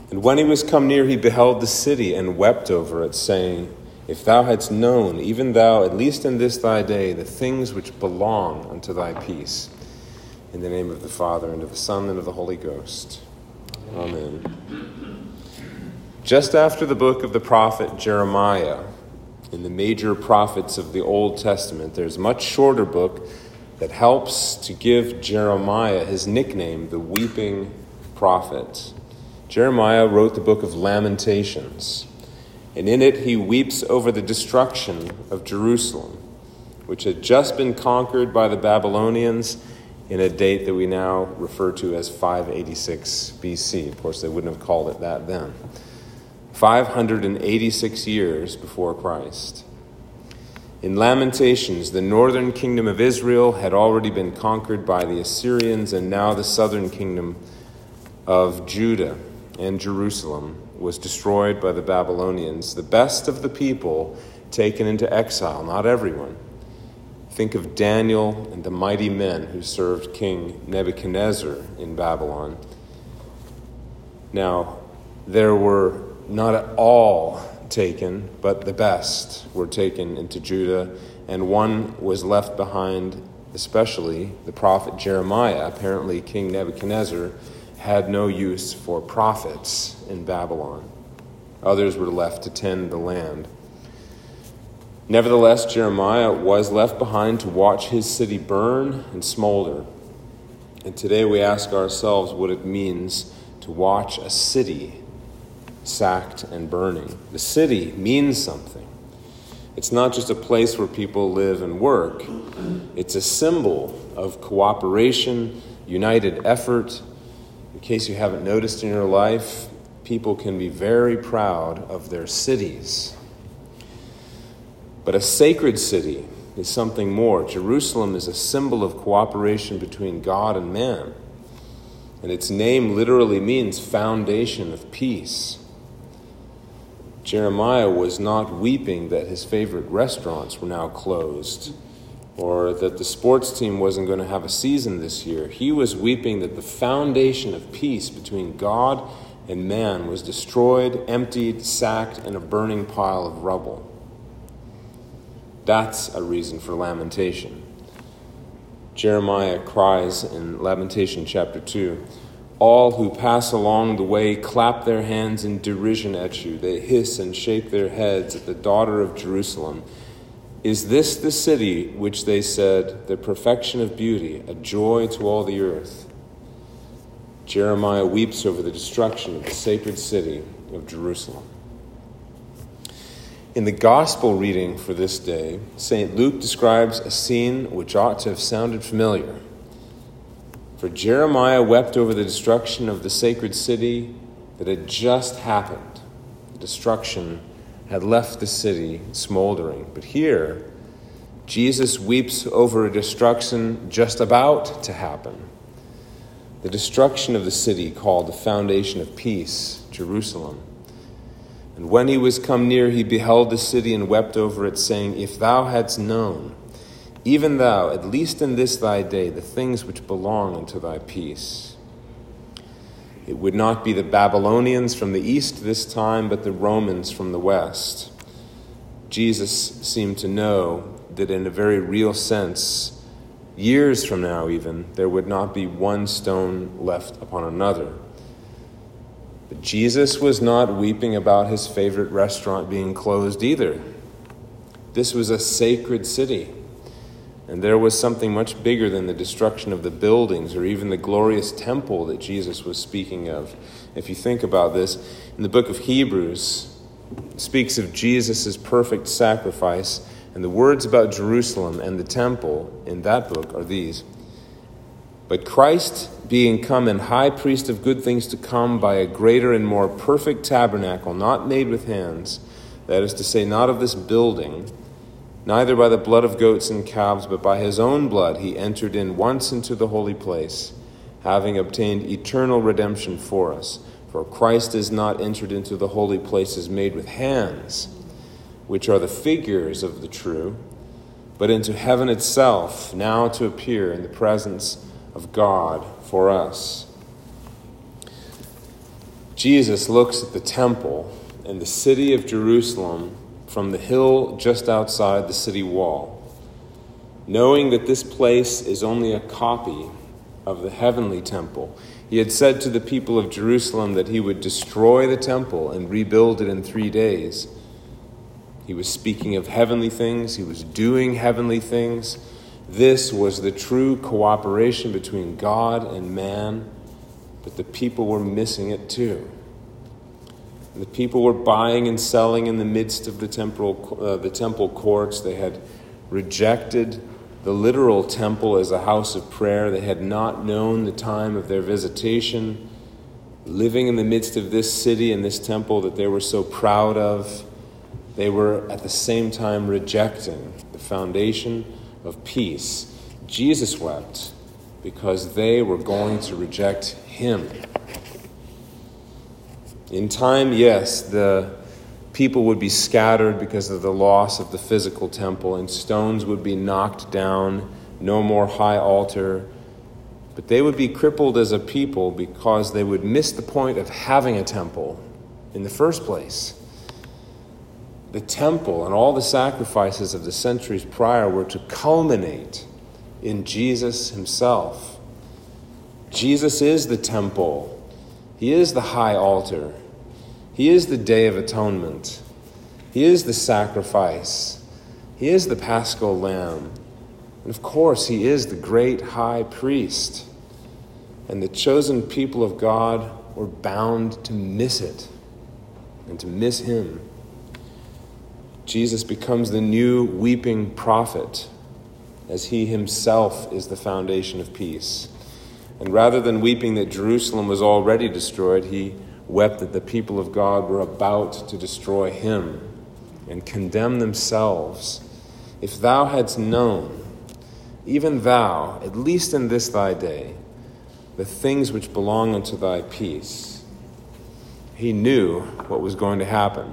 And when he was come near, he beheld the city and wept over it, saying, If thou hadst known, even thou, at least in this thy day, the things which belong unto thy peace. In the name of the Father, and of the Son, and of the Holy Ghost. Amen. Just after the book of the prophet Jeremiah, in the major prophets of the Old Testament, there's a much shorter book that helps to give Jeremiah his nickname, the Weeping Prophet. Jeremiah wrote the book of Lamentations, and in it he weeps over the destruction of Jerusalem, which had just been conquered by the Babylonians in a date that we now refer to as 586 BC. Of course, they wouldn't have called it that then. 586 years before Christ. In Lamentations, the northern kingdom of Israel had already been conquered by the Assyrians, and now the southern kingdom of Judah and Jerusalem was destroyed by the Babylonians, the best of the people taken into exile, not everyone. Think of Daniel and the mighty men who served King Nebuchadnezzar in Babylon. Now, there were not at all taken, but the best were taken into Judah, and one was left behind, especially the prophet Jeremiah. Apparently, King Nebuchadnezzar had no use for prophets in Babylon. Others were left to tend the land. Nevertheless, Jeremiah was left behind to watch his city burn and smolder. And today we ask ourselves what it means to watch a city sacked and burning. The city means something. It's not just a place where people live and work. It's a symbol of cooperation, united effort. In case you haven't noticed in your life, people can be very proud of their cities. But a sacred city is something more. Jerusalem is a symbol of cooperation between God and man. And its name literally means foundation of peace. Jeremiah was not weeping that his favorite restaurants were now closed, or that the sports team wasn't going to have a season this year. He was weeping that the foundation of peace between God and man was destroyed, emptied, sacked, in a burning pile of rubble. That's a reason for lamentation. Jeremiah cries in Lamentation chapter 2, All who pass along the way clap their hands in derision at you. They hiss and shake their heads at the daughter of Jerusalem. Is this the city which they said, the perfection of beauty, a joy to all the earth? Jeremiah weeps over the destruction of the sacred city of Jerusalem. In the gospel reading for this day, St. Luke describes a scene which ought to have sounded familiar. For Jeremiah wept over the destruction of the sacred city that had just happened. The destruction had left the city smoldering. But here, Jesus weeps over a destruction just about to happen. The destruction of the city called the foundation of peace, Jerusalem. And when he was come near, he beheld the city and wept over it, saying, If thou hadst known, even thou, at least in this thy day, the things which belong unto thy peace. It would not be the Babylonians from the east this time, but the Romans from the west. Jesus seemed to know that in a very real sense, years from now even, there would not be one stone left upon another. But Jesus was not weeping about his favorite restaurant being closed either. This was a sacred city. And there was something much bigger than the destruction of the buildings or even the glorious temple that Jesus was speaking of. If you think about this, in the book of Hebrews, it speaks of Jesus' perfect sacrifice, and the words about Jerusalem and the temple in that book are these. But Christ, being come and high priest of good things to come by a greater and more perfect tabernacle, not made with hands, that is to say, not of this building, neither by the blood of goats and calves, but by his own blood he entered in once into the holy place, having obtained eternal redemption for us. For Christ is not entered into the holy places made with hands, which are the figures of the true, but into heaven itself, now to appear in the presence of God for us. Jesus looks at the temple and the city of Jerusalem from the hill just outside the city wall, knowing that this place is only a copy of the heavenly temple. He had said to the people of Jerusalem that he would destroy the temple and rebuild it in 3 days. He was speaking of heavenly things. He was doing heavenly things. This was the true cooperation between God and man, but the people were missing it too. The people were buying and selling in the midst of the temple courts. They had rejected the literal temple as a house of prayer. They had not known the time of their visitation, living in the midst of this city and this temple that they were so proud of. They were at the same time rejecting the foundation of peace. Jesus wept because they were going to reject him. In time, yes, the people would be scattered because of the loss of the physical temple, and stones would be knocked down, no more high altar. But they would be crippled as a people because they would miss the point of having a temple in the first place. The temple and all the sacrifices of the centuries prior were to culminate in Jesus himself. Jesus is the temple. He is the high altar. He is the Day of Atonement. He is the sacrifice. He is the Paschal Lamb. And of course, he is the great high priest. And the chosen people of God were bound to miss it and to miss him. Jesus becomes the new weeping prophet, as he himself is the foundation of peace. And rather than weeping that Jerusalem was already destroyed, he wept that the people of God were about to destroy him and condemn themselves. If thou hadst known, even thou, at least in this thy day, the things which belong unto thy peace. He knew what was going to happen.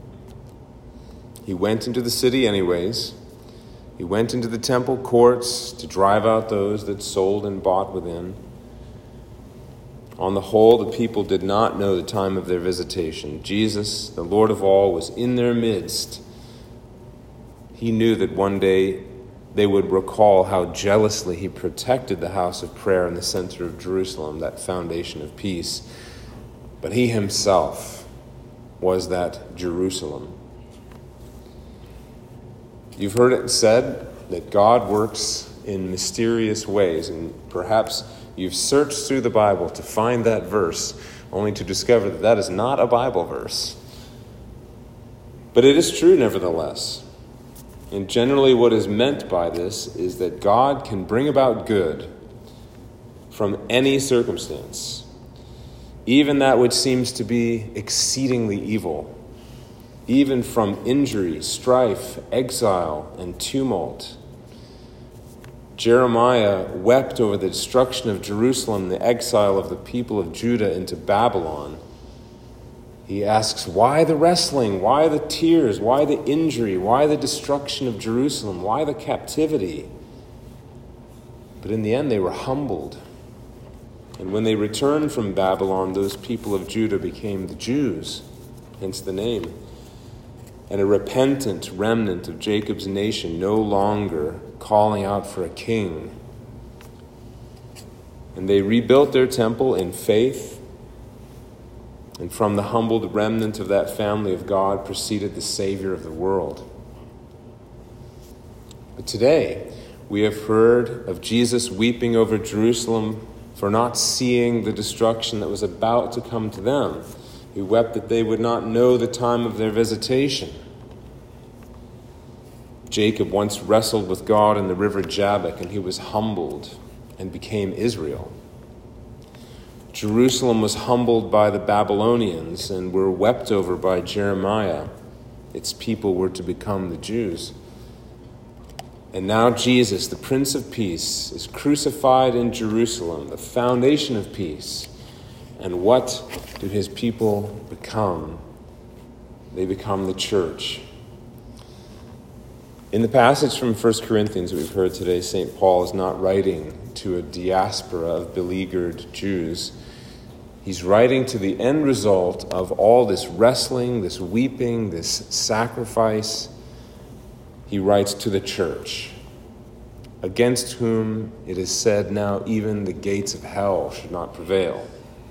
He went into the city anyways. He went into the temple courts to drive out those that sold and bought within. On the whole, the people did not know the time of their visitation. Jesus, the Lord of all, was in their midst. He knew that one day they would recall how jealously he protected the house of prayer in the center of Jerusalem, that foundation of peace. But he himself was that Jerusalem. You've heard it said that God works in mysterious ways, and perhaps you've searched through the Bible to find that verse, only to discover that that is not a Bible verse. But it is true nevertheless. And generally what is meant by this is that God can bring about good from any circumstance, even that which seems to be exceedingly evil, even from injury, strife, exile, and tumult. Jeremiah wept over the destruction of Jerusalem, the exile of the people of Judah into Babylon. He asks, why the wrestling? Why the tears? Why the injury? Why the destruction of Jerusalem? Why the captivity? But in the end, they were humbled. And when they returned from Babylon, those people of Judah became the Jews, hence the name. And a repentant remnant of Jacob's nation, no longer calling out for a king. And they rebuilt their temple in faith. And from the humbled remnant of that family of God proceeded the Savior of the world. But today, we have heard of Jesus weeping over Jerusalem for not seeing the destruction that was about to come to them. He wept that they would not know the time of their visitation. Jacob once wrestled with God in the river Jabbok, and he was humbled and became Israel. Jerusalem was humbled by the Babylonians and were wept over by Jeremiah. Its people were to become the Jews. And now Jesus, the Prince of Peace, is crucified in Jerusalem, the foundation of peace. And what do his people become? They become the church. In the passage from 1 Corinthians we've heard today, St. Paul is not writing to a diaspora of beleaguered Jews. He's writing to the end result of all this wrestling, this weeping, this sacrifice. He writes to the church, against whom it is said now even the gates of hell should not prevail.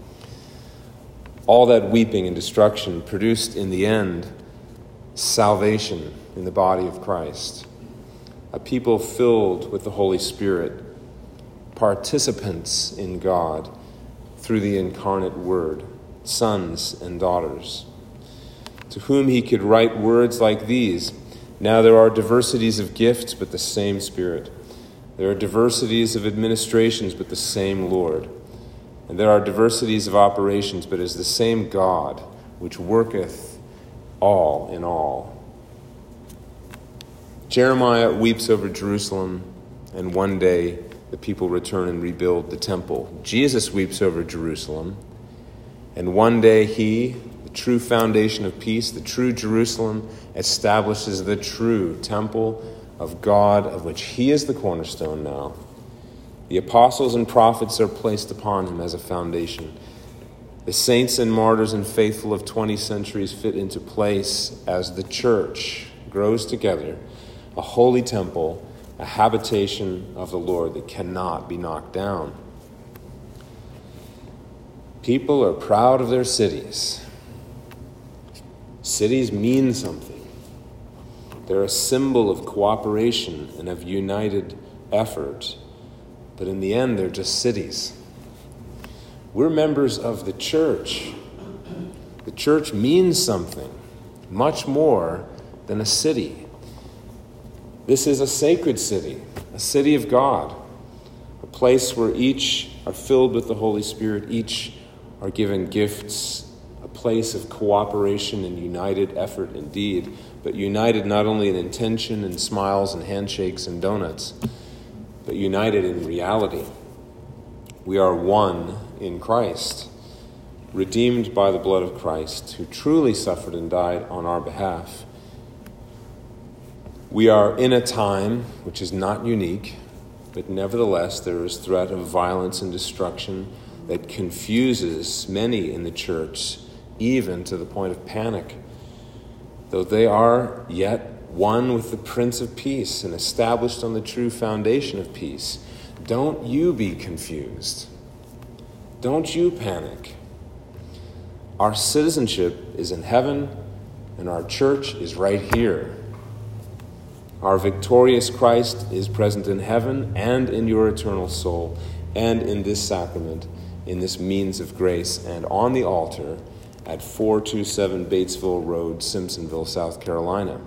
All that weeping and destruction produced in the end salvation in the body of Christ, a people filled with the Holy Spirit, participants in God through the incarnate Word, sons and daughters, to whom he could write words like these: now there are diversities of gifts, but the same Spirit. There are diversities of administrations, but the same Lord. And there are diversities of operations, but it is the same God, which worketh all in all. Jeremiah weeps over Jerusalem, and one day the people return and rebuild the temple. Jesus weeps over Jerusalem, and one day he, the true foundation of peace, the true Jerusalem, establishes the true temple of God, of which he is the cornerstone now. The apostles and prophets are placed upon him as a foundation. The saints and martyrs and faithful of 20 centuries fit into place as the church grows together, a holy temple, a habitation of the Lord that cannot be knocked down. People are proud of their cities. Cities mean something. They're a symbol of cooperation and of united effort. But in the end, they're just cities. We're members of the church. The church means something, much more than a city. This is a sacred city, a city of God, a place where each are filled with the Holy Spirit, each are given gifts, a place of cooperation and united effort indeed, but united not only in intention and smiles and handshakes and donuts, but united in reality. We are one in Christ, redeemed by the blood of Christ, who truly suffered and died on our behalf. We are in a time which is not unique, but nevertheless there is threat of violence and destruction that confuses many in the church, even to the point of panic. Though they are yet one with the Prince of Peace and established on the true foundation of peace, don't you be confused. Don't you panic. Our citizenship is in heaven, and our church is right here. Our victorious Christ is present in heaven and in your eternal soul, and in this sacrament, in this means of grace, and on the altar at 427 Batesville Road, Simpsonville, South Carolina.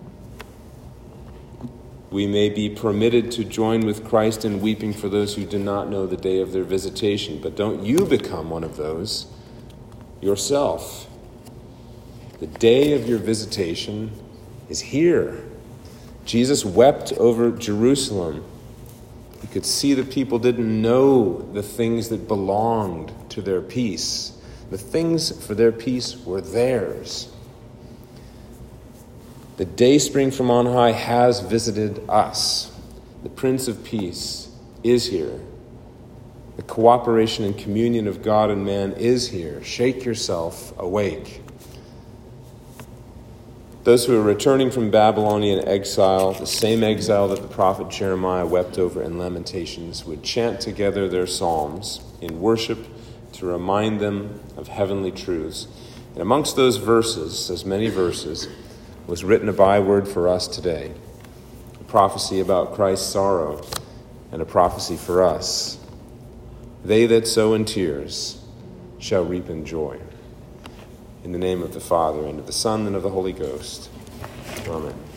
We may be permitted to join with Christ in weeping for those who do not know the day of their visitation, but don't you become one of those yourself. The day of your visitation is here. Jesus wept over Jerusalem. He could see the people didn't know the things that belonged to their peace. The things for their peace were theirs. The dayspring from on high has visited us. The Prince of Peace is here. The cooperation and communion of God and man is here. Shake yourself awake. Those who are returning from Babylonian exile, the same exile that the prophet Jeremiah wept over in Lamentations, would chant together their psalms in worship to remind them of heavenly truths. And amongst those verses, as many verses, was written a byword for us today, a prophecy about Christ's sorrow and a prophecy for us. They that sow in tears shall reap in joy. In the name of the Father, and of the Son, and of the Holy Ghost. Amen.